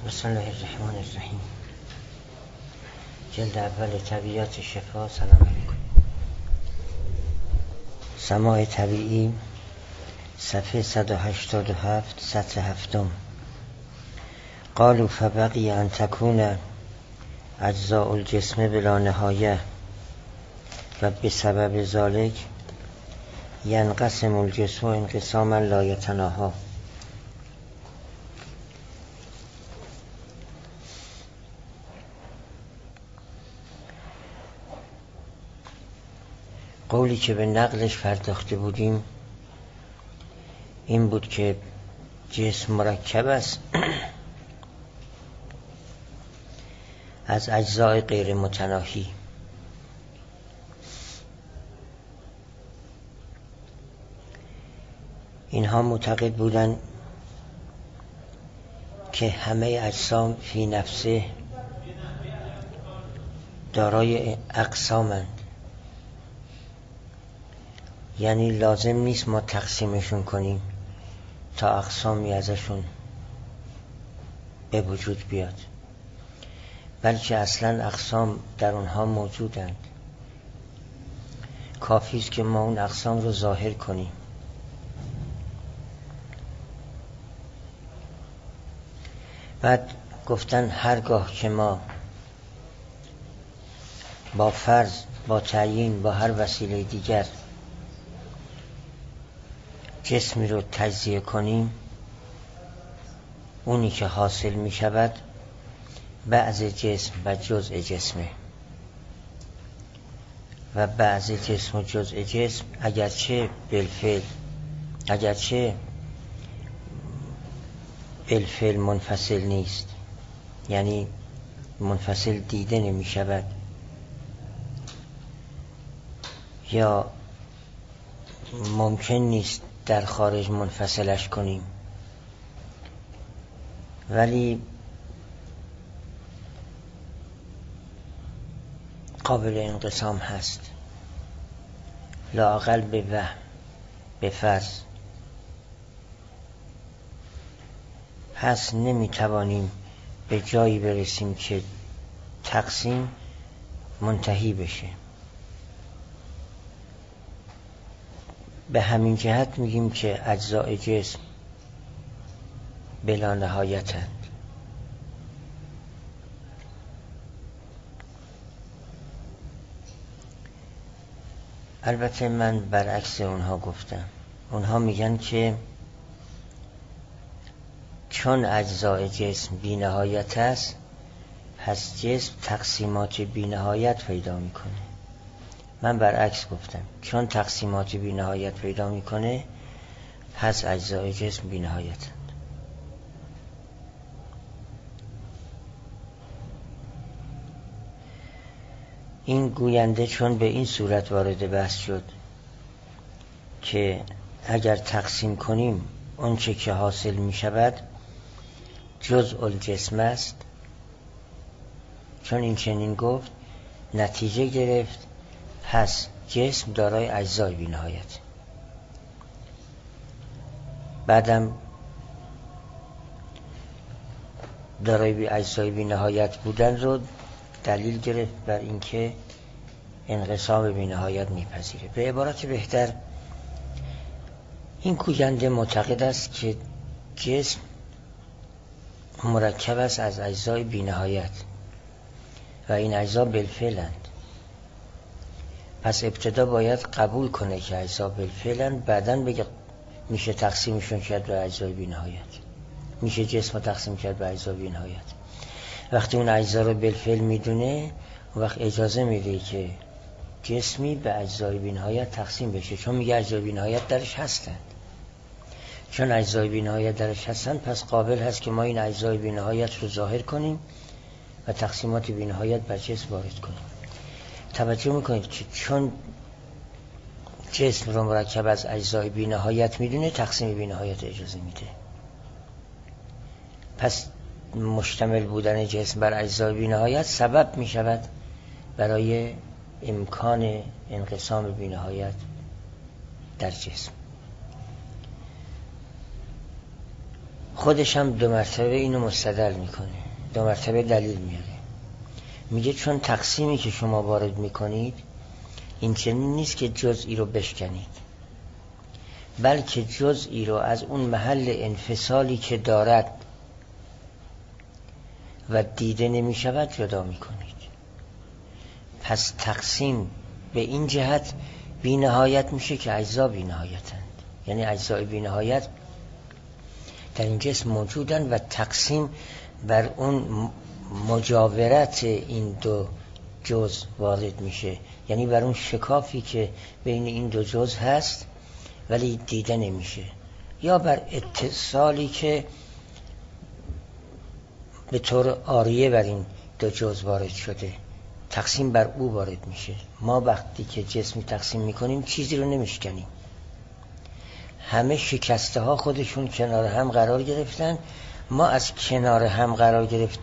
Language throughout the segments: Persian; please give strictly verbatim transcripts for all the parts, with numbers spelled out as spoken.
بسم الله الرحمن الرحیم. جلد اول طبیعیات شفا. سلام علیکم. سماع طبیعی صفحه صد و هشتاد و هفت سطر هفتم. قالوا فبقی ان تکون اجزاء الجسم بلا نهایه و بسبب ذلك ینقسم الجسم انقساما لا یتناهی. قولی که به نقلش پرداخته بودیم این بود که جسم مرکب است از اجزای غیر متناهی. اینها معتقد بودند که همه اجسام فی نفسه دارای اقسامند، یعنی لازم نیست ما تقسیمشون کنیم تا اقسامی ازشون به وجود بیاد، بلکه اصلا اقسام در اونها موجودند. کافی است که ما اون اقسام رو ظاهر کنیم. بعد گفتن هرگاه که ما با فرض، با تعیین، با هر وسیله دیگر جسمی رو تجزیه کنیم، اونی که حاصل می شود بعض جسم و جزء جسمه و بعض جسم و جزء جسم اگرچه بالفعل اگرچه بالفعل منفصل نیست، یعنی منفصل دیده نمی شود یا ممکن نیست در خارج منفصلش کنیم، ولی قابل انقسام هست، لااقل به وهم، به فرض. پس نمیتوانیم به جایی برسیم که تقسیم منتهی بشه. به همین جهت میگیم که اجزای جسم بلا نهایتند. البته من برعکس اونها گفتم. اونها میگن که چون اجزای جسم بی نهایت است، پس جسم تقسیمات بی نهایت پیدا میکنه. من برعکس گفتم، چون تقسیمات بی نهایت پیدا میکنه پس اجزای جسم بی نهایتند. این گوینده چون به این صورت وارد بحث شد که اگر تقسیم کنیم اون چه که حاصل می شود جزء الجسم است، چون این چنین گفت نتیجه گرفت پس جسم دارای اجزای بی نهایت. بعدم دارای بی اجزای بی نهایت بودن رو دلیل گرفت بر اینکه انقسام بی نهایت میپذیره. به عبارت بهتر این گوینده معتقد است که جسم مرکب است از اجزای بی نهایت و این اجزا بالفعلند. پس ابتدا باید قبول کنه که اجزا بالفعلند، بعداً بگه میشه تقسیمشون کرد به اجزای بی نهایت، میشه جسم رو تقسیم کرد به اجزای بی نهایت. وقتی اون اجزا رو بالفعل میدونه، وقت اجازه میده که جسمی به اجزای بی نهایت تقسیم بشه، چون میگه اجزای بی نهایت درش هستند. چون اجزای بی نهایت درش هستند پس قابل هست که ما این اجزای بی نهایت رو ظاهر کنیم و تقسیمات بی نهایت بر جسم وارد کنیم. توجه میکنید که چون جسم رو مرکب از اجزای بی نهایت میدونه، تقسیم بی نهایت اجازه میده. پس مشتمل بودن جسم بر اجزای بی نهایت سبب می شود برای امکان انقسام بی نهایت در جسم. خودش هم دو مرتبه اینو مستدل میکنه، دو مرتبه دلیل میاره. میگه چون تقسیمی که شما وارد میکنید این چنین نیست که جزئی رو بشکنید، بلکه جزئی رو از اون محل انفصالی که دارد و دیده نمیشود جدا میکنید. پس تقسیم به این جهت بی نهایت میشه که اجزا بی نهایتند، یعنی اجزای بی نهایت در این جسم موجودن و تقسیم بر اون مجاورت این دو جزء وارد میشه، یعنی بر اون شکافی که بین این دو جزء هست ولی دیده نمیشه، یا بر اتصالی که به طور آریه بر این دو جزء وارد شده، تقسیم بر او وارد میشه. ما وقتی که جسمی تقسیم میکنیم چیزی رو نمیشکنیم، همه شکسته ها خودشون کنار هم قرار گرفتن، ما از کنار هم قرار گرفت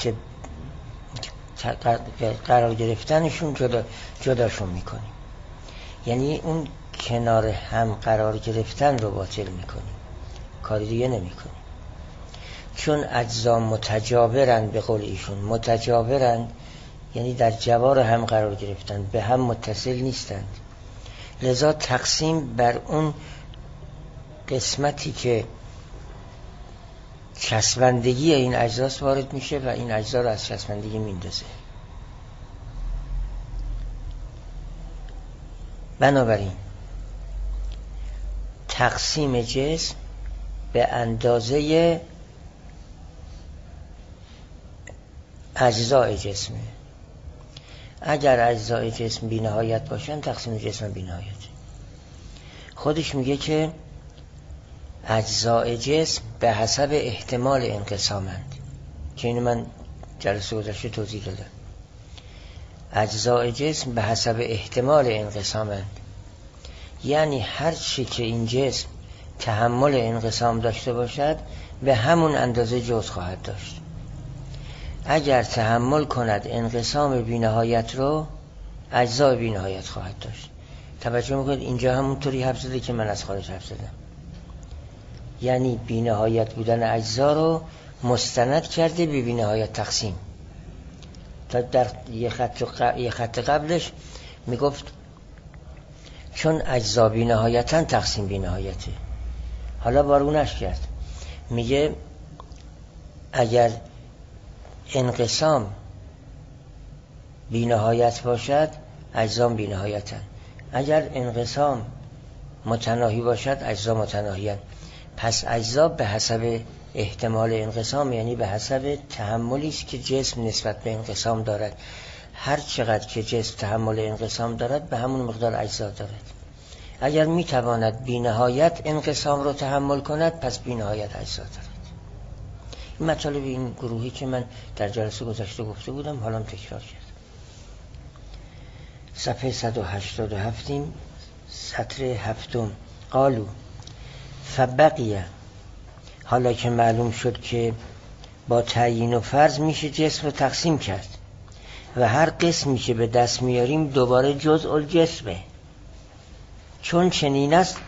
قرار گرفتنشون جدا جداشون میکنیم، یعنی اون کنار هم قرار گرفتن رو باطل میکنیم، کاری دیگه نمیکنیم. چون اجزا متجاورن، به قول ایشون متجاورن یعنی در جوار هم قرار گرفتن، به هم متصل نیستند، لذا تقسیم بر اون قسمتی که چسبندگی این اجزاست وارد میشه و این اجزا رو از چسبندگی میندازه. بنابراین تقسیم جسم به اندازه اجزای جسمه. اگر اجزای جسم بی نهایت باشن تقسیم جسم بی نهایت. خودش میگه که اجزای جسم به حسب احتمال انقسامند، که اینو من جلسه گذشته توضیح دادم. اجزای جسم به حسب احتمال انقسامند، یعنی هر چی که این جسم تحمل انقسام داشته باشد به همون اندازه جزء خواهد داشت. اگر تحمل کند انقسام بی نهایت رو، اجزای بی نهایت خواهد داشت. توجه میکنید اینجا همونطوری حرف زده که من از خارج حرف زدم، یعنی بی نهایت بودن اجزا رو مستند کرده به بی نهایت تقسیم. تا در یه خط, ق... یه خط قبلش میگفت چون اجزا بی نهایتن تقسیم بی نهایته. حالا بارونش کرد، میگه اگر انقسام بی نهایت باشد اجزا بی نهایتن، اگر انقسام متناهی باشد اجزا متناهی‌اند. پس اجزا به حسب احتمال انقسام، یعنی به حسب تحملی است که جسم نسبت به انقسام دارد. هر چقدر که جسم تحمل انقسام دارد به همون مقدار اجزا دارد. اگر میتواند بی نهایت انقسام رو تحمل کند پس بی نهایت اجزا دارد. این مطالب این گروهی که من در جلسه گذشته گفته بودم حالا تکرار کردم. صفحه صد و هشتاد و هفت سطر هفتم. قالو فبقیه، حالا که معلوم شد که با تعیین و فرض میشه جسم رو تقسیم کرد و هر قسمی که به دست میاریم دوباره جزء الجسمه، چون چنین است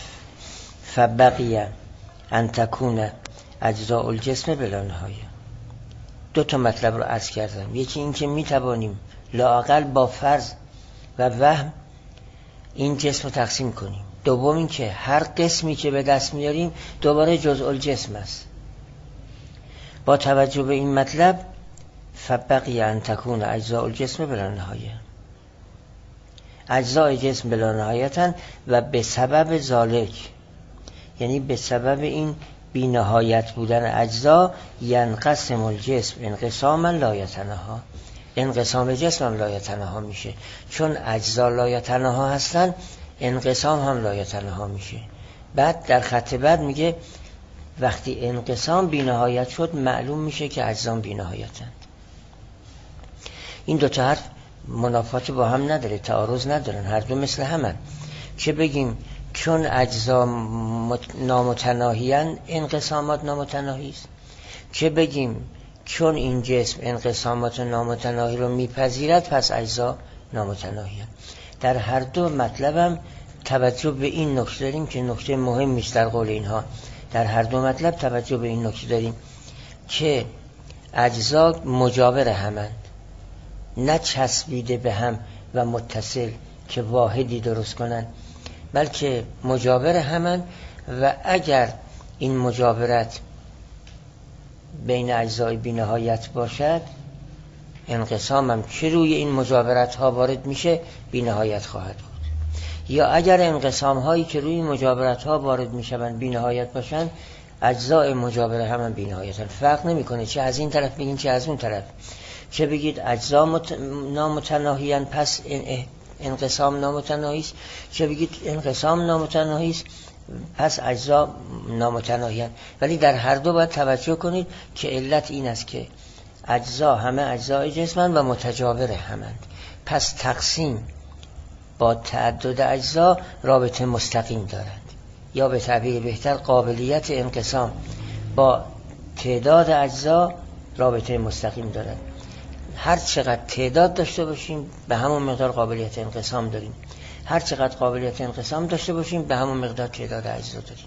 فبقیه ان تکون اجزاء الجسم بلا نهایه. دو تا مطلب رو عرض کردم، یکی این که میتوانیم لااقل با فرض و وهم این جسم رو تقسیم کنیم، دوم این که هر قسمی که به دست میاریم دوباره جزء الجسم است. با توجه به این مطلب فبقی ان تکون اجزاء الجسم بلا نهایه، اجزای جسم بلا نهایتن و به سبب ذالک، یعنی به سبب این بی نهایت بودن اجزا، ینقسم الجسم انقساما لا یتناها، انقسام جسم هم لا یتناها میشه. چون اجزا لا یتناها هستن انقسام هم لا یتناها میشه. بعد در خط بعد میگه وقتی انقسام بی نهایت شد معلوم میشه که اجزا بی نهایتند. این دو تا حرف منافات با هم نداره، تعارض ندارن، هر دو مثل همن. چه بگیم چون اجزا نامتناهیان انقسامات نامتناهی است، چه بگیم چون این جسم انقسامات نامتناهی رو میپذیرد پس اجزا نامتناهیان. در هر دو مطلبم توجه به این نکته داریم که نکته مهمی است در قول اینها، در هر دو مطلب توجه به این نکته داریم که اجزا مجاور همند، نه چسبیده به هم و متصل که واحدی درست کنند، بلکه مجاور همند و اگر این مجاورت بین اجزای بی نهایت باشد، انقسام هم که روی این مجاورت ها وارد میشه بی نهایت خواهد بود. یا اگر انقسام هایی که روی مجاورت ها وارد میشوند بی نهایت باشند، اجزای مجاور هم, هم بی نهایت هست. فرق نمیکنه چه از این طرف بگین چه از اون طرف، چه بگید اجزا مت... نامتناهیان پس انقسام نامتناهی است، چه بگید انقسام نامتناهی است پس اجزا نامتناهیان. ولی در هر دو باید توجه کنید که علت این است که اجزا همه اجزای جسمند و متجاور همند، پس تقسیم با تعدد اجزا رابطه مستقیم دارند، یا به تعبیر بهتر قابلیت انقسام با تعداد اجزا رابطه مستقیم دارند. هر چقدر تعداد داشته باشیم به همون مقدار قابلیت انقسام داریم، هر چقدر قابلیت انقسام داشته باشیم به همون مقدار تعداد اجزا داریم.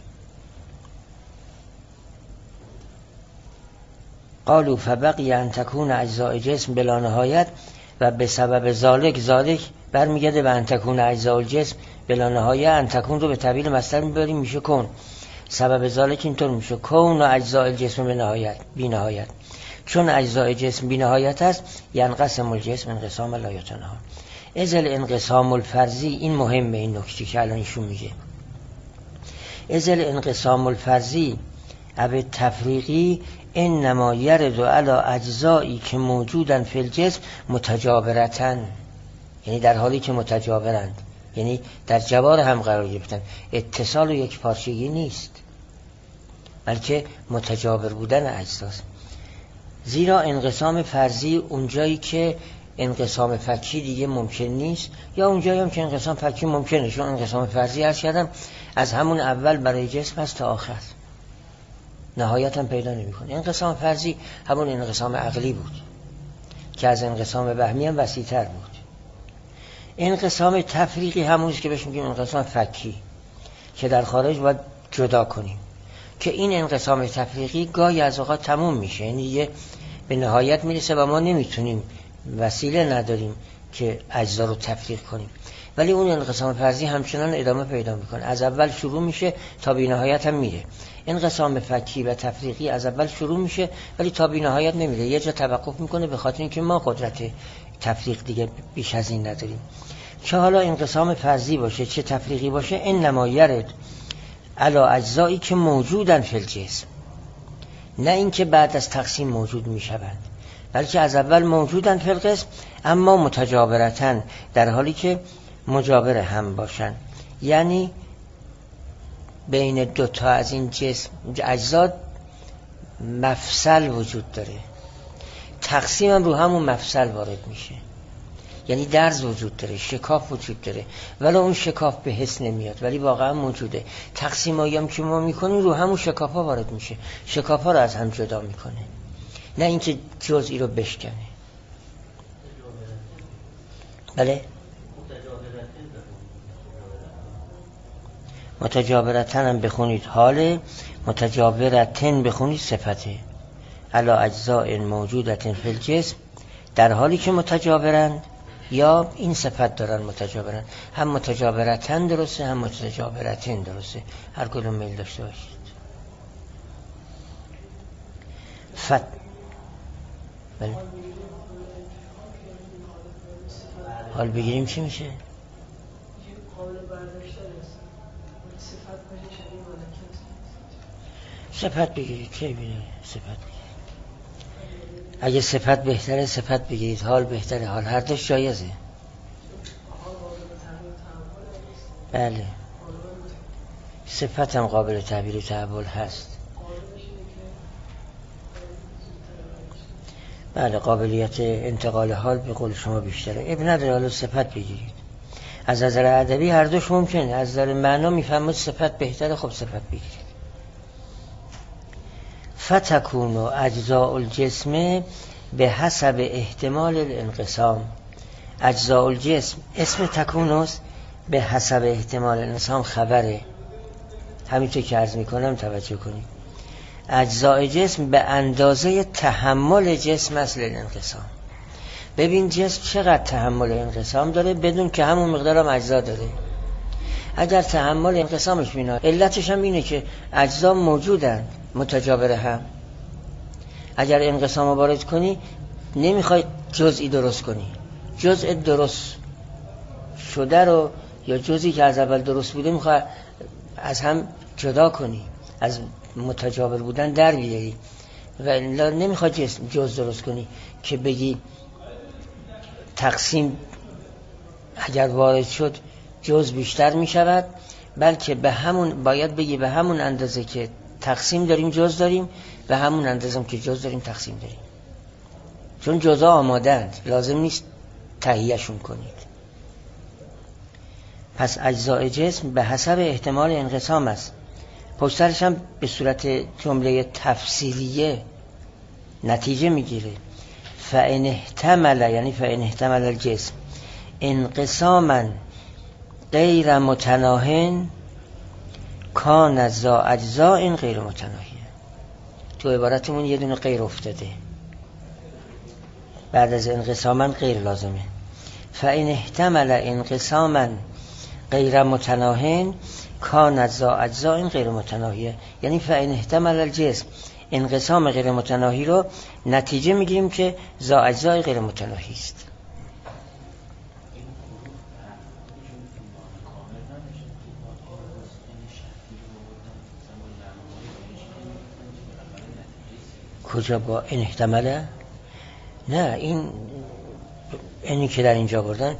قالوا فبقي ان تكون اجزاء جسم بلا نهایت و به سبب ذالک ذالک برمیگرده به ان تكون اجزاء الجسم بلا نهایت. ان تكون رو به تعبیر مصدر میبریم میشه کن، سبب ذالک اینطور میشه کون و اجزاء الجسم به نهایت بی نهایت، چون اجزاء جسم بی نهایت است ینقسم الجسم انقسام لا یتناهی. ازل انقسام الفرضی، این مهمه این نکته که الان ایشون میگه، ازل انقسام الفرضی او تفریقی انما یرد علی اجزایی که موجودن فی الجسم متجاورتن، یعنی در حالی که متجاورند، یعنی در جوار هم قرار گرفتن. اتصال و یک پارچگی نیست بلکه متجاور بودن اجزاست. زیرا انقسام فرضی اونجایی که انقسام فکی دیگه ممکن نیست، یا اونجایی هم که انقسام فکی ممکنه، چون انقسام فرضی عرض کردم از همون اول برای جسم هست تا آخر، نهایت هم پیدا نمی کنه. انقسام فرضی همون انقسام عقلی بود که از انقسام وهمی هم وسیع‌تر بود. انقسام تفریقی همونیست که بهش میگیم انقسام فکی که در خارج باید جدا کنیم، که این انقسام تفریقی گاهی از اوقات تموم میشه، یعنی یه به نهایت میرسه و ما نمیتونیم، وسیله نداریم که اجزا رو تفریق کنیم. ولی اون انقسام فرضی همچنان ادامه پیدا میکنه، از اول شروع میشه تا بی نهایت هم میره. انقسام فکی و تفریقی از اول شروع میشه ولی تا بی نهایت نمیره، یه جا توقف میکنه به خاطر اینکه ما قدرت تفریق دیگه بیش از این نداریم. چه حالا انقسام فرضی باشه چه تفریقی باشه، انما یرد علی اجزایی که موجودن فی الجسم، نه اینکه بعد از تقسیم موجود میشوند، بلکه از اول موجودن فی القسم اما متجاورتن، در حالی که مجاور هم باشن. یعنی بین دو تا از این جسم اجزا مفصل وجود داره، تقسیم هم رو همون مفصل وارد میشه، یعنی درز وجود داره، شکاف وجود داره، ولی اون شکاف به حس نمیاد ولی واقعا موجوده. تقسیم هایی هم که ما میکنیم رو همون شکاف ها وارد میشه، شکاف ها رو از هم جدا میکنه، نه اینکه جزئی رو بشکنه. بله متجاورتن هم بخونید حاله، متجاورتن بخونید صفته. علا اجزاء موجودتن فی الجسم، در حالی که متجاورند، یا این صفت دارن متجاورند، هم متجاورتن درسته هم متجاورتن درسته، هر کدوم میل داشته باشید. فت بله. حال بگیریم چی میشه؟ صفت بگیرید، چه بیده صفت بگیرید. اگه صفت بهتره صفت بگیرید، حال بهتره حال، هر دوش جایزه. بله صفت هم قابل تعبیر و تحول هست. بله قابلیت انتقال حال به قول شما بیشتره، اب نداره حالا صفت بگیرید. از نظر ادبی هر دوش ممکنه، از نظر معنا میفهمید صفت بهتره، خب صفت بگیرید. فتکون و اجزاء الجسم به حسب احتمال الانقسام. اجزاء الجسم اسم تکونوس، به حسب احتمال الانقسام خبره. همینطور که عرض میکنم توجه کنید، اجزای جسم به اندازه تحمل جسم اصل انقسام. ببین جسم چقدر تحمل انقسام داره بدون که همون مقدار هم اجزا داره. اگر تحمل انقسامش بینا، علتش هم اینه که اجزا موجودن متجاور هم. اگر انقسام رو وارد کنی نمیخوای جزئی درست کنی، جزء درست شده رو یا جزئی که از اول درست بوده میخوای از هم جدا کنی، از متجاور بودن در بیاری و الا نمیخوای جز درست کنی که بگی تقسیم اگر وارد شد جز بیشتر میشود، بلکه به همون باید بگی به همون اندازه که تقسیم داریم جز داریم، به همون اندازه که جز داریم تقسیم داریم، چون جزا آمادند، لازم نیست تهیه‌شون کنید. پس اجزای جسم به حسب احتمال انقسام است. پشترش هم به صورت جمله تفسیریه نتیجه میگیره. فإن احتمل، یعنی فإن احتمل الجسم انقساما غیر متناهن کان ذا اجزاء غیر متناهیه. تو عبارتمون یه دونه غیر افتاده، بعد از انقساما غیر لازمه. فإن احتمل انقساما غیر متناهن کان ذا اجزاء غیر متناهیه، یعنی فإن احتمل الجسم انقسام غیر متناهی رو نتیجه میگیریم که ذا اجزاء غیر متناهی است. کجا با این احتماله؟ نه، این اینی که در اینجا بردن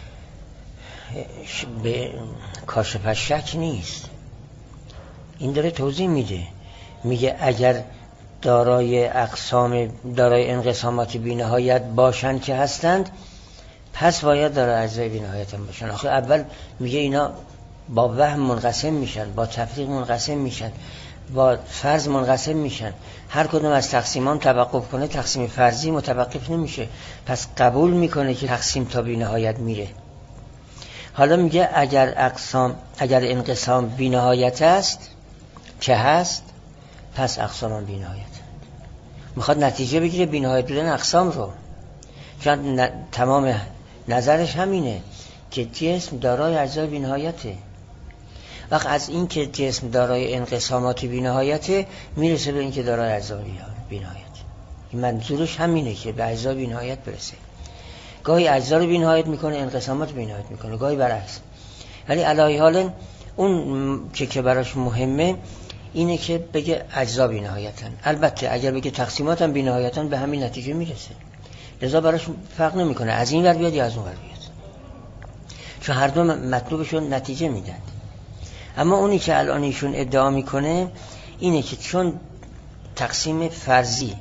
به کاشف شک نیست، این داره توضیح میده، میگه اگر دارای اقسام دارای انقسامات بی‌نهایت باشند که هستند، پس باید دارای اجزای بی‌نهایت هم باشن. آخه اول میگه اینا با وهم منقسم میشن، با تفریق منقسم میشن، با فرض منقسم میشن، هر کدوم از تقسیمان توقف کنه تقسیم فرضی متوقف نمیشه، پس قبول میکنه که تقسیم تا بی‌نهایت میره. حالا میگه اگر اقسام اگر انقسام بی‌نهایت است که هست، پس اقسام هم بی‌نهایت. میخواد نتیجه بگیره بی‌نهایت بودن اقسام رو، چون ن... تمام نظرش همینه که جسم دارای اجزای بی‌نهایته. وقت از این که جسم دارای انقسامات بی‌نهایته میرسه به این که دارای اجزای بی‌نهایت. منظورش همینه که به اجزای بی‌نهایت برسه. گاهی اجزا رو بی‌نهایت میکنه، انقسامات بی‌نهایت میکنه، گاهی برعکس. ولی علی حال اون که که براش مهمه اینه که بگه اجزا بی‌نهایتن. البته اگر بگه تقسیمات هم بی‌نهایتن به همین نتیجه میرسه، لذا براش فرق نمیکنه از این ور بیاد یا از اون ور بیاد، چون هر دو مطلوبشون نتیجه میدن. اما اونی که الان ایشون ادعا میکنه اینه که چون تقسیم فرضی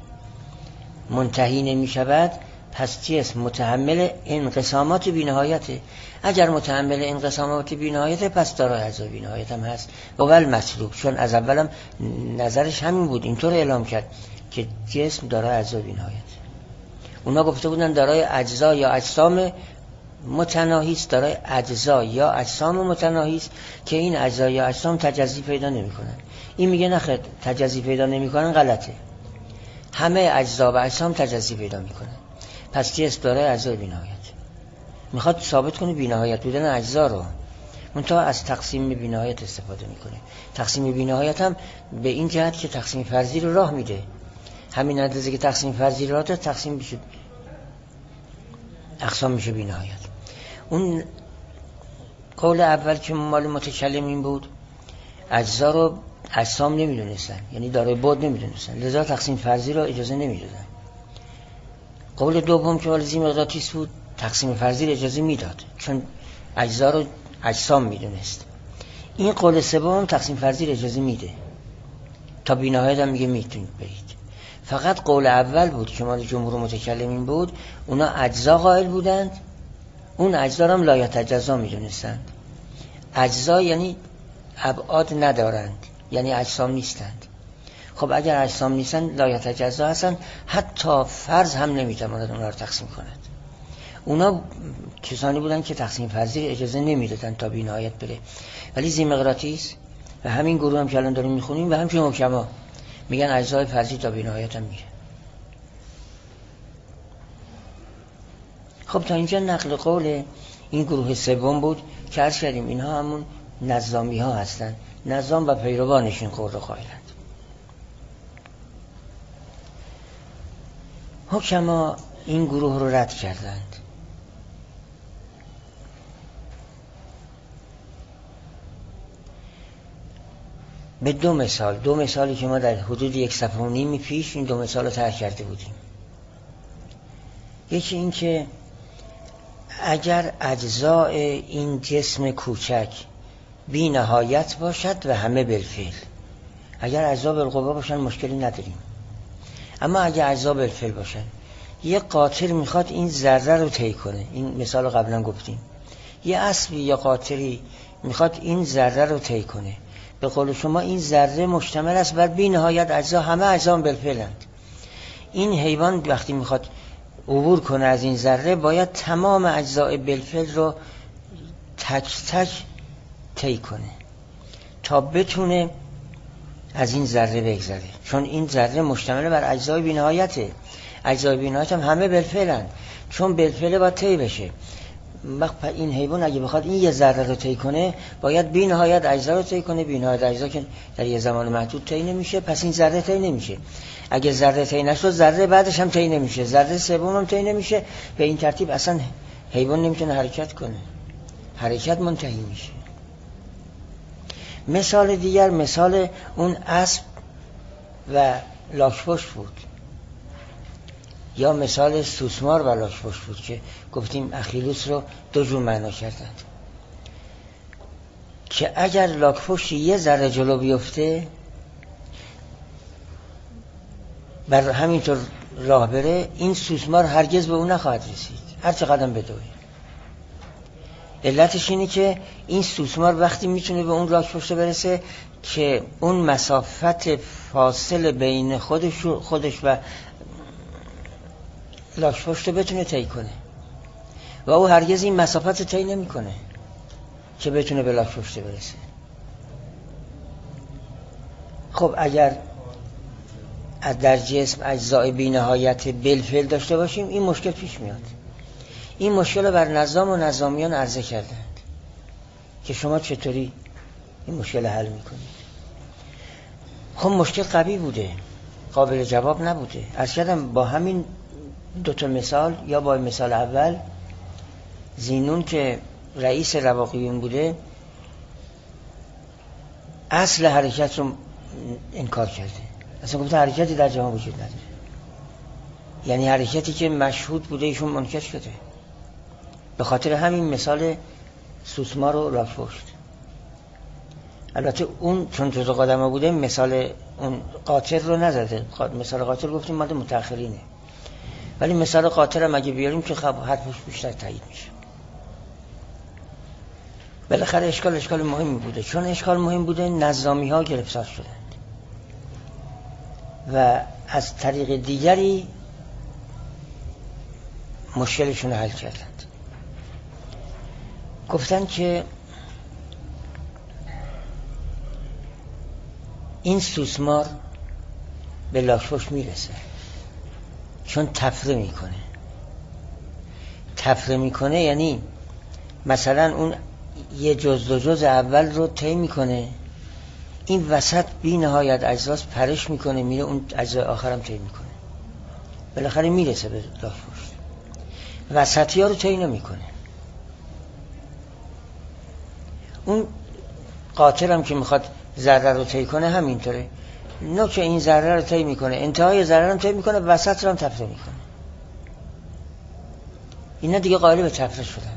منتهی نمیشود، پس جسم متحمل انقسامات بی‌نهایته. اگر متحمل انقسامات بی‌نهایته، پس دارای اجزای بی‌نهایت هم هست. اول مطلوب، چون از اولم نظرش همین بود، اینطور اعلام کرد که جسم دارای اجزای بی‌نهایت. اونا گفته بودن دارای اجزا یا اجسام متناهی است، دارای اجزا یا اجسام متناهی است که این اجزا یا اجسام تجزی پیدا نمی‌کنن. این میگه نخیر، تجزی پیدا نمی‌کنن، غلطه. همه اجزا و اجسام تجزی پیدا می‌کنن. پس جسم دارای اجزای بی‌نهایت. میخواد ثابت کنه بی‌نهایت بودن اجزا رو، منتها از تقسیم بی‌نهایت استفاده میکنه. تقسیم بی‌نهایت هم به این جهت که تقسیم فرضی رو راه میده. همین اندازه که تقسیم فرضی رو راه داد، تقسیم میشه اقسام میشه بی‌نهایت. اون قول اول که مال متکلمین بود، اجزا رو اجسام نمیدونستن، یعنی دارای بعد نمیدونستن، لذا تقسیم فرضی رو اجازه نمیدادن. قول دوم که والزی مقداطیس بود، تقسیم فرضی رو اجازه میداد، چون اجزا رو اجسام میدونست. این قول سوم تقسیم فرضی رو اجازه میده، تا بی‌نهایت هم میگه میتونید برید. فقط قول اول بود که مال جمهور متکلمین بود، اونا اجزا قائل بودند، اون اجزا رو هم لا یتجزا میدونستند. اجزا یعنی ابعاد ندارند، یعنی اجسام نیستند. خب اگر اجسام نیستن لا یتجزا هستن، حتی فرض هم نمیتواند اونا رو تقسیم کند. اونا کسانی بودن که تقسیم فرضی اجازه نمیدادن تا بی‌نهایت بره. ولی ذی مقراطیس و همین گروه هم که الان داریم میخونیم و همچنین حکما میگن اجزای فرضی تا بی‌نهایت هم میره. خب تا اینجا نقل قول این گروه سوم بود که عرض کردیم اینها همون نظامی ها هستن، نظام و پیروانش این قول رو قائلند. حکما این گروه رو رد کردند. به دو مثال دو مثالی که ما در حدود یک صفحه و نیمی پیش این دو مثال رو طرح کرده بودیم. یکی این که اگر اجزاء این جسم کوچک بی نهایت باشد و همه بالفعل، اگر اجزا بالقوه باشن مشکلی نداریم، اما اگر اجزا بالفعل باشن، یه قاطر میخواد این ذره رو طی کنه، این مثال رو قبلا گفتیم، یه اسبی یا قاطری میخواد این ذره رو طی کنه، به قول شما این ذره مشتمل است بر بی نهایت اجزا، همه اجزا بالفعلند. این حیوان وقتی میخواد عبور کنه از این ذره باید تمام اجزای بالفعل رو تک تک طی کنه تا بتونه از این ذره بگذره، چون این ذره مشتمل بر اجزای بی‌نهایته. اجزای بی‌نهایت هم همه بالفعلند، چون بالفعل باید طی بشه. وقت این حیوان اگه بخواد این یه ذره رو طی کنه باید بی‌نهایت اجزا رو طی کنه، بی‌نهایت اجزا که در یه زمان محدود طی نمیشه، پس این ذره طی نمیشه. اگه ذره طی نشد ذره بعدش هم طی نمیشه، ذره سوم هم طی نمیشه. به این ترتیب اصلا حیوان نمیتونه حرکت کنه، حرکت منتهی میشه. مثال دیگر مثال اون اسب و لاک‌پشت بود، یا مثال سوسمار و لاک‌پشت بود که گفتیم اخیلوس رو دو جور معنا کردند، که اگر لاک‌پشت یه ذره جلو بیفته بر همینطور راه بره، این سوسمار هرگز به اون نخواهد رسید هر چه قدم بدوه. علتش اینه که این سوسمار وقتی میتونه به اون لاک‌پشت برسه که اون مسافت فاصله بین خودش خودش و لاک‌پشت بتونه طی کنه، و او هرگز این مسافت طی نمیکنه که بتونه به لاک‌پشت برسه. خب اگر در جسم اجزای بی نهایت بالفعل داشته باشیم این مشکل پیش میاد. این مشکل رو بر نظام و نظامیان عرضه کردند که شما چطوری این مشکل حل میکنید. خب مشکل قوی بوده، قابل جواب نبوده. عرض کردم با همین دوتا مثال یا با مثال اول، زینون که رئیس رواقیون بوده اصل حرکت رو انکار کرده، اصلا گفته حرکتی در جهان وجود نداره، یعنی حرکتی که مشهود بوده ایشون منکر شده. به خاطر همین مثال سوسمار و لاک‌پشت، البته اون چون جزء قدما بوده مثال اون قاطر رو نزده، مثال قاطر گفتیم ماده متأخرینه، ولی مثال قاطر هم اگه بیاریم که خب حرفش بیشتر تایید میشه. بالاخره اشکال اشکال مهمی بوده، چون اشکال مهم بوده نظامی ها گرفتار شدند و از طریق دیگری مشکلشون رو حل کردند. گفتن که این سوسمار به لاک‌پشت میرسه چون تفره میکنه. تفره میکنه یعنی مثلا اون یه جز دو جز اول رو طی میکنه، این وسط بی نهایت اجزاست پرش میکنه میره اون اجزای آخرم طی میکنه، بالاخره میرسه به لاک‌پشت. وسطی ها رو طی نمیکنه. اون قاطر هم که میخواد ذره رو طی کنه همینطوره، نوک این ذره رو طی میکنه، انتهای ذره رو طی میکنه، وسط رو هم تفره میکنه. اینا دیگه قائل به تفره شدن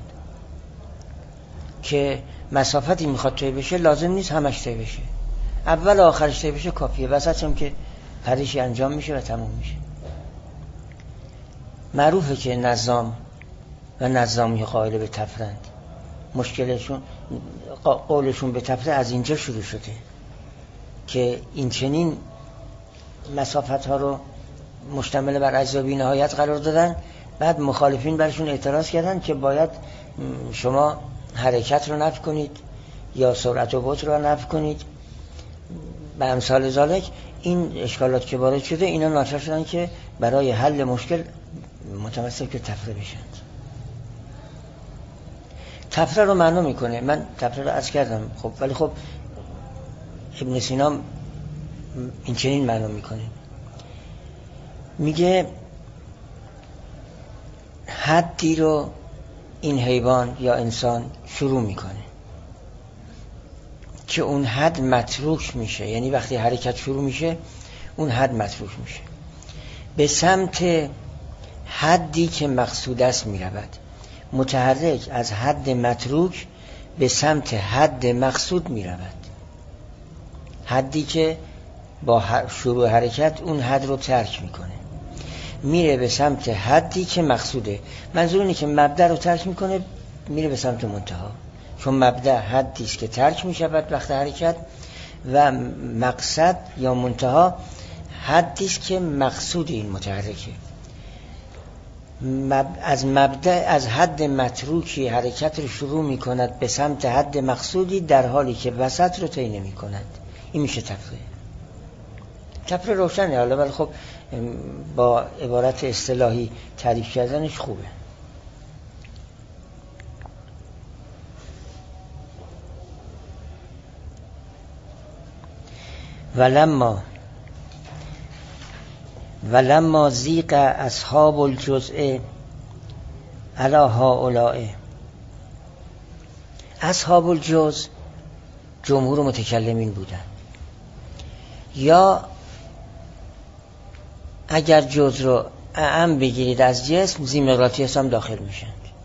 که مسافتی میخواد طی بشه لازم نیست همش طی بشه، اول و آخرش طی بشه کافیه، وسط هم که پرشی انجام میشه و تموم میشه. معروفه که نظام و نظامی قائل به تفرند، مشکلشون قولشون به تفره از اینجا شروع شده که این چنین مسافت ها رو مشتمل بر اجزا بی نهایت قرار دادن. بعد مخالفین برشون اعتراض کردن که باید شما حرکت رو نفی کنید یا سرعت و بطء رو نفی کنید به امثال ذالک این اشکالات که وارد شده اینا ناچار شدن که برای حل مشکل متمسک به تفره بشن. تفره رو معنا میکنه، من تفره رو عرض کردم خب، ولی خب ابن سینا این چنین معنا میکنه، میگه حدی رو این حیوان یا انسان شروع میکنه که اون حد متروک میشه، یعنی وقتی حرکت شروع میشه اون حد متروک میشه، به سمت حدی که مقصود است میرود. متحرک از حد متروک به سمت حد مقصود میرود، حدی که با شروع حرکت اون حد رو ترک میکنه، میره به سمت حدی که مقصوده. منظور اینه که مبدأ رو ترک میکنه، میره به سمت منتها، چون مبدأ حدی است که ترک میشود وقت حرکت و مقصد یا منتها حدی است که مقصود این متحرکه. از مبدأ از حد متروکی حرکت رو شروع میکند به سمت حد مقصودی، در حالی که وسط رو طی نمیکند. این میشه تفره. تفره روشنه حالا، ولی خب با عبارت اصطلاحی تعریف کردنش خوبه. ولما ولما زیق اصحاب الجزء علی هؤلاء. اصحاب الجزء جمهور متکلمین بودن، یا اگر جزء رو اعم بگیرید از جسم، ذی مقیاس هم داخل میشن،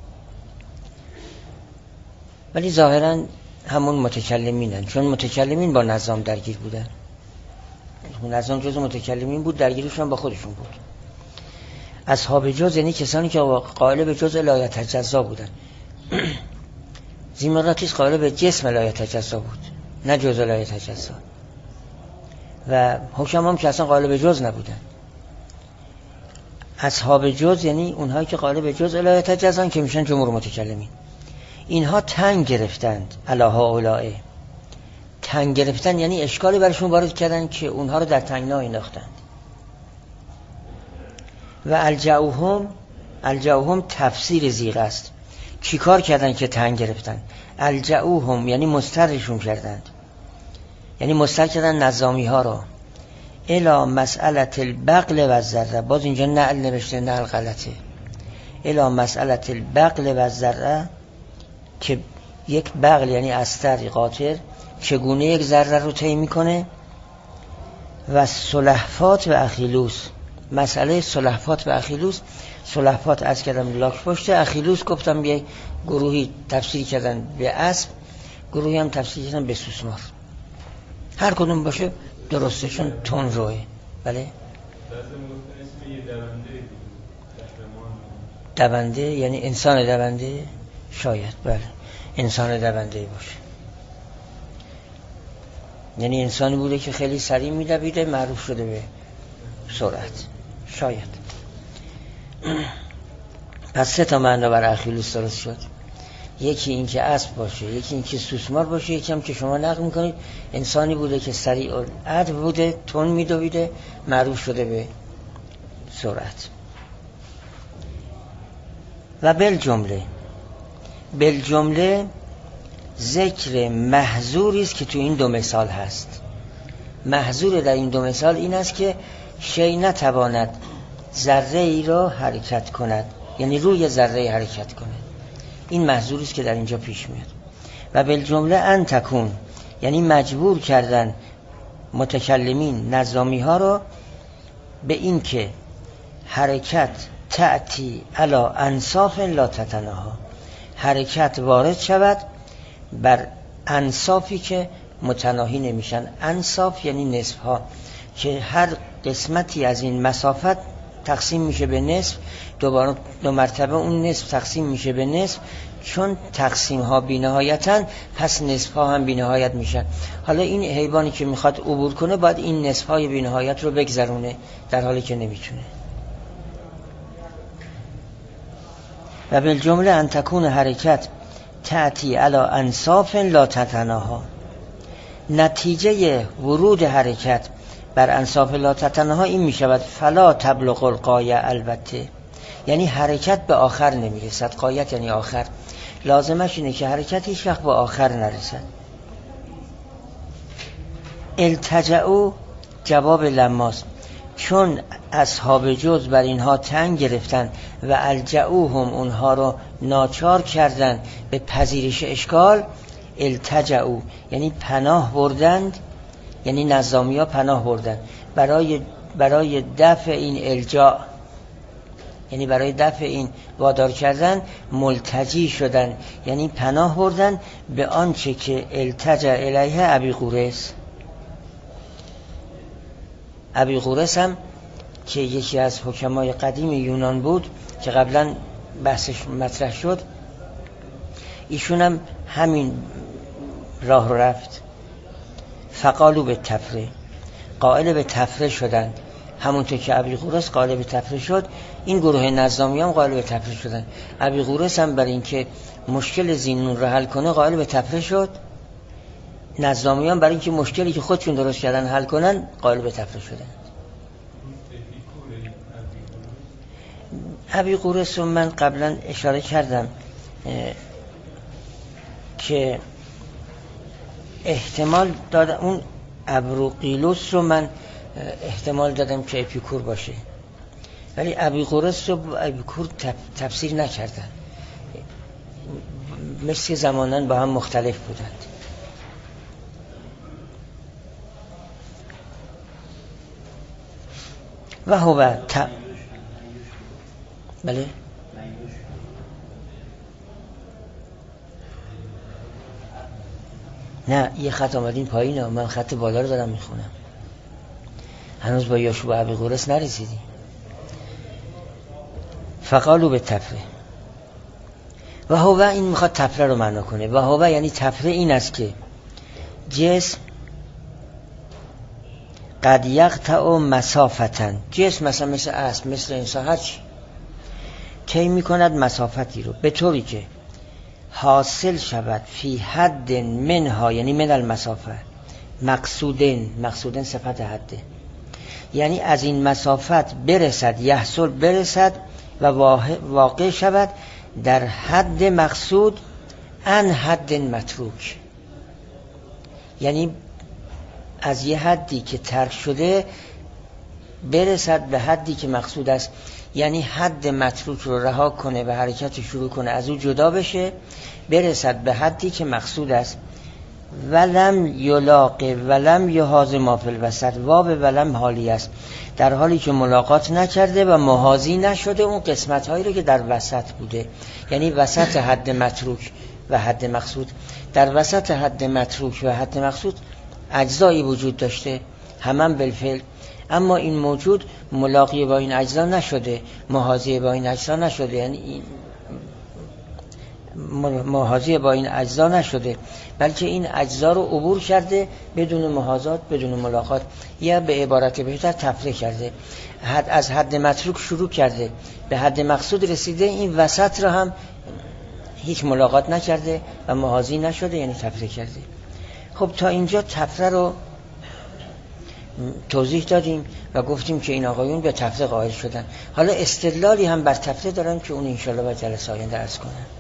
ولی ظاهرا همون متکلمینن، چون متکلمین با نظام درگیر بودن. نظام جزء متکلمین بود، درگیریشون با خودشون بود. اصحاب جزء یعنی کسانی که قائل به جزء لا یتجزا بودن. ذی مقیاس قائل به جسم لا یتجزا بود، نه جزء لا یتجزا. و حکم هم که اصلا قائل به جزء نبودن. اصحاب جزء یعنی اونهایی که قائل به جزء لا یتجزا که میشن جمهور متکلمین. اینها تنگ گرفتند علی هؤلاء. تنگ گرفتن یعنی اشکالی برشون وارد کردن که اونها رو در تنگنا انداختند. و الجاؤهم، الجاؤهم تفسیر زیغ است. چی کار کردن که تنگ گرفتن؟ الجاؤهم یعنی مسترشون کردند، یعنی مستر کردن نظامی ها رو الی مسئله البقل و الذره. باز اینجا نعل نوشته، نعل غلطه. الی مسئله البقل و الذره، که یک بقل یعنی استر قاطر چگونه یک ذره رو طی میکنه. و سلحفات و اخیلوس، مسئله سلحفات و اخیلوس. سلحفات از کردم لاک پشته، اخیلوس گفتم یه گروهی تفسیر کردن به اسب، گروهی هم تفسیر کردن به سوسمار. هر کدوم باشه درسته، چون تون روه. بله دونده یعنی انسان دونده، شاید بله انسان دونده باشه، یعنی انسانی بوده که خیلی سریع میدویده، معروف شده به سرعت، شاید. پس سه تا معنی بر اخیلوس درست شد. یکی این که اسب باشه، یکی این که سوسمار باشه، یکی هم که شما نقل میکنید انسانی بوده که سریع العد بوده، تون میدویده، معروف شده به سرعت. و بالجمله، بالجمله ذکر محظوری است که تو این دو مثال هست. محظور در این دو مثال این است که شی نتواند ذره ای را حرکت کند، یعنی روی ذره حرکت کند. این محظوری است که در اینجا پیش میاد. و بالجمله ان تکون، یعنی مجبور کردن متکلمین نظامی ها را به این که حرکت تأتی علی انصاف لا تتناها، حرکت وارد شود بر انصافی که متناهی نمیشن. انصاف یعنی نصف ها، که هر قسمتی از این مسافت تقسیم میشه به نصف، دوباره دو مرتبه اون نصف تقسیم میشه به نصف، چون تقسیم ها بی نهایتن پس نصف ها هم بی نهایت میشن. حالا این حیوانی که میخواد عبور کنه باید این نصف های بی نهایت رو بگذرونه، در حالی که نمیتونه. و بالجمله ان تکون حرکت تأتی علی انصاف لا تتناها، نتیجه ورود حرکت بر انصاف لا تتناها این می شود فلا تبلغ الغایه، البته یعنی حرکت به آخر نمی رسد. غایت یعنی آخر، لازمش اینه که حرکت هیچ وقت به آخر نرسد. التجعوا جواب لماست، چون اصحاب جز بر اینها تنگ گرفتن و الجعوهم اونها رو ناچار کردن به پذیرش اشکال. التجعوا یعنی پناه بردند، یعنی نظامی ها پناه بردند برای برای دفع این الجاء، یعنی برای دفع این وادار کردن ملتجی شدن، یعنی پناه بردن به آنچه که التجا الیه ابی قورس. ابی قورس هم که یکی از حکمای قدیم یونان بود که قبلا بحثش مطرح شد، ایشون هم همین راه رو رفت. فقالو به تفره، قائل به تفره شدن، همونطور که ابی قورس قائل به تفره شد، این گروه نظامی هم قائل به تفره شدن. ابی قورس هم برای اینکه مشکل زینون رو حل کنه قائل به تفره شد، نظامی هم برای اینکه مشکلی که خودشون درست کردن حل کنن قائل به تفره شدن. ابی قورس رو من قبلا اشاره کردم که احتمال دادم، اون ابروقیلوس رو من احتمال دادم که اپیکور باشه، ولی ابی قورس رو اپیکور تفسیر نکردن، مثل زمانن با هم مختلف بودند. و هو ت... بله نه یه خط آمدین پایینه، من خط بالا رو دارم میخونم، هنوز با یاشوع ابی قورس نرسیدیم. فقالو به تفره و هو، این میخواد تفره رو معنا کنه. و هو یعنی تفره این است که جسم قد یقطع مسافتا، جسم مثلا مثل اسب، مثل انسان، هر چی طی میکند مسافتی رو به طوری که حاصل شود فی حد منها، یعنی من المسافه، مقصودن، مقصودن صفت حده، یعنی از این مسافت برسد، یحصل برسد و واقع شود در حد مقصود، ان حد متروک، یعنی از یه حدی که ترک شده برسد به حدی که مقصود است، یعنی حد متروک رو رها کنه و حرکت شروع کنه، از او جدا بشه، برسد به حدی که مقصود است. ولم یلاقه ولم یحاز ما فی الوسط، واو ولم حالی است، در حالی که ملاقات نکرده و محاذی نشده اون قسمت هایی رو که در وسط بوده، یعنی وسط حد متروک و حد مقصود. در وسط حد متروک و حد مقصود اجزایی وجود داشته، همم بالفعل، اما این موجود ملاقی با این اجزا نشده، محاذی با این اجزا نشده، یعنی این محاذی با این اجزا نشده، بلکه این اجزا رو عبور کرده بدون محاذات، بدون ملاقات، یا به عبارت بهتر تفره کرده، حد از حد متروک شروع کرده به حد مقصود رسیده، این وسط رو هم هیچ ملاقات نکرده و محاذی نشده، یعنی تفره کرده. خب تا اینجا تفره رو توضیح دادیم و گفتیم که این آقایون به تفره قائل شدن. حالا استدلالی هم بر تفره دارن که اون انشالله با جلسه آینده عرض کنم.